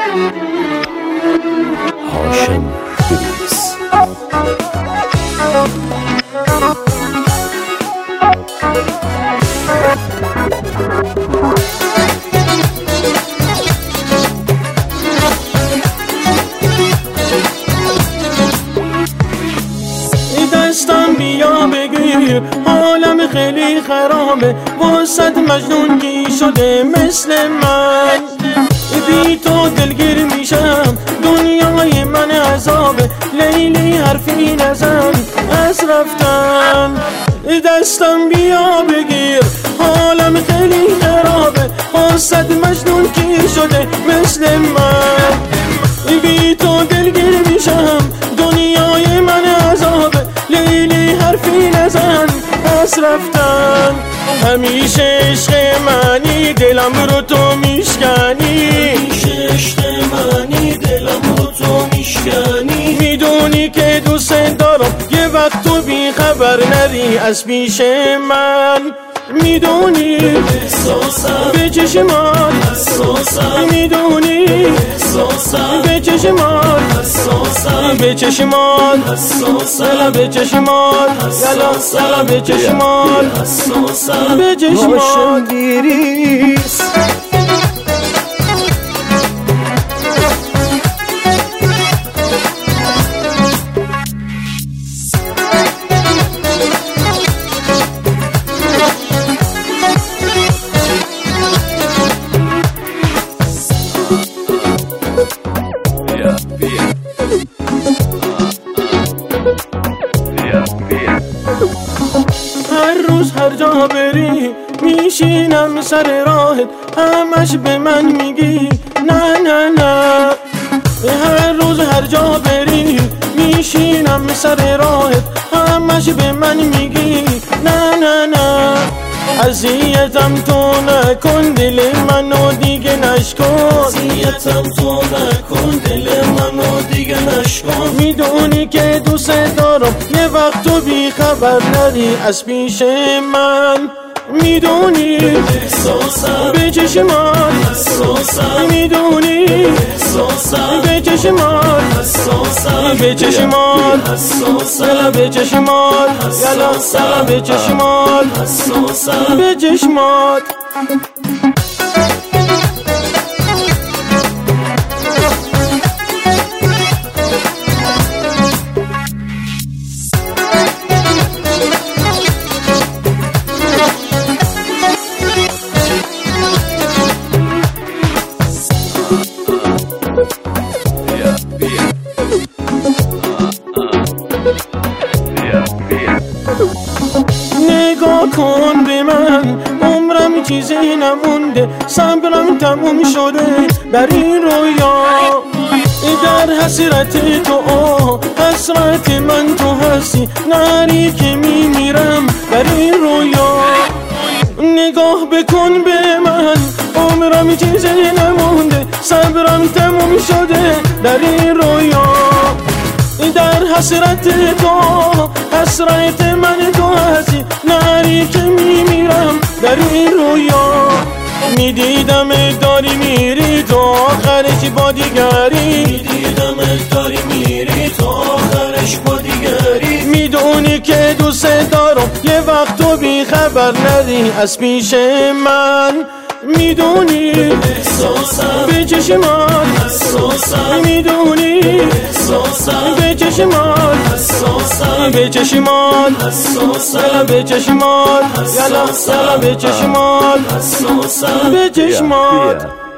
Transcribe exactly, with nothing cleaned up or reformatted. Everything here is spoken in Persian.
هاشم بریس. دستم بیا بگیر، حالم خیلی خرابه، واسد مجنون کی شده مثل من. بی تو دلگیر میشم، دنیای من عذابه، لیلی حرفی نزن از رفتن. دستم بیا بگیر، حالم خیلی خرابه، واسد مجنون کی شده مثل من. بی تو دلگیر میشم، دنیای من عذابه، لیلی حرفی نزن از رفتن. همیشه عشق منی، دلم رو تو میشکنی، همیشه عشق منی، دلم رو تو میشکنی. میدونی که دوست دارم، یه وقت تو بی خبر نری از پیش من. میدونی احساسم به چشمات حساسم، میدونی احساسم به چشمات حساسم، به چشمات حساسم، به چشمات حساسم، به چشمات حساسم، به چشمات بریس. هر روز هر جا بری میشینم سر راهت، همش به من میگی نه نه نه. هر روز هر جا بری میشینم سر راهت، همش به من میگی نه نه نه. اذیتم تو نکن، دل منو دیگه نشکن، اذیتم تو نکن، دل منو دیگه نشکن. میدونی که دوست دارم، یه وقت تو بی خبر نری از پیش من. میدونی احساسم به چشمات حساسم، میدونی احساسم به چشمات حساسم، به چشمات حساسم، به چشمات حساسم، به چشمات حساسم، به چشمات. نگاه کن به من، عمرم چیزی نمونده، صبرم تموم شده بر این رویا. در حسرت تو آه، حسرت من تو هستی، نری که میمیرم بر این رویا. نگاه بکن به من، عمرم چیزی نمونده، صبرم تموم شده در این رویا. در حسرت تو، حسرت من تو هستی، نری که میمیرم در این رویا. میدیدم داری میری تو آخرش با دیگری، میدیدم داری میری تو آخرش با دیگری. میدونی که دوست دارم، یه وقت تو بی خبر نری از پیش من. میدونی احساسم به چشمات حساسم، میدونی احساسم به چشمات حساسم، به چشمات حساسم، به چشمات حساسم، به چشمات حساسم، به چشمات.